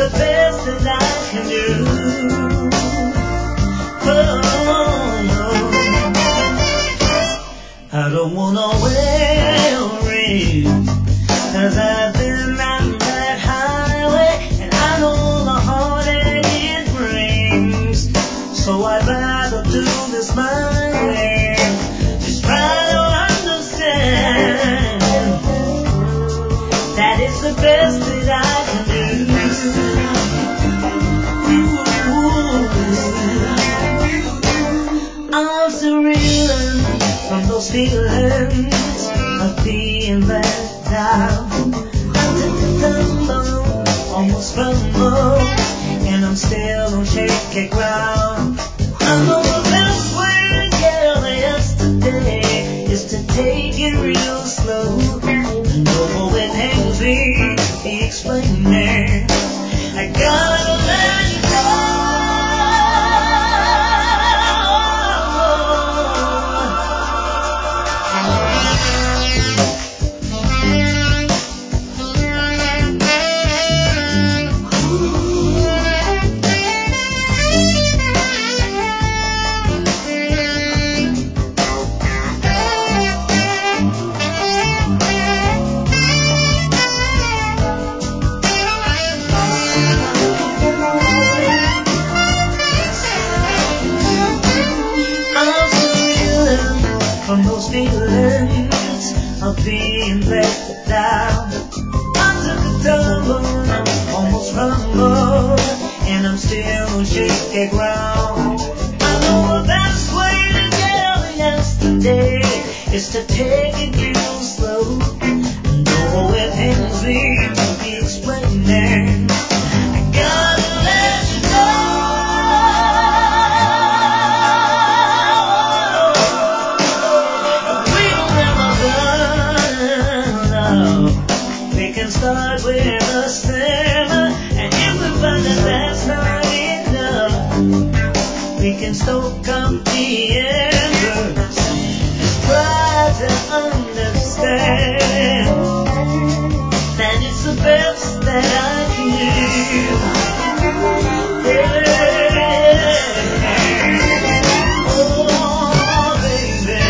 the best that I can do. I don't wanna worry, 'cause I've been on that highway, and I know the heartache it brings. So I'd rather do this my way. Just try to understand that it's the best that I can do. I'm still reeling from those feelings of being let down. I took a tumble, almost fumbled, and I'm still on shaky ground. I know the best way to get over yesterday is to take it real slow. And know when things need to be explaining, I gotta let you go. From those feelings of being let down. I took a tumble, almost rumbled, and I'm still on shaky ground. I know the best way to get over yesterday is to take it real slow. Know when things need to be explaining, I gotta let you know. We can start with a simmer, and if we find that that's not enough, we can stoke up the embers and try to understand that it's the best that I can do. Oh, baby,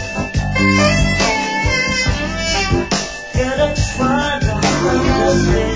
gotta try to understand.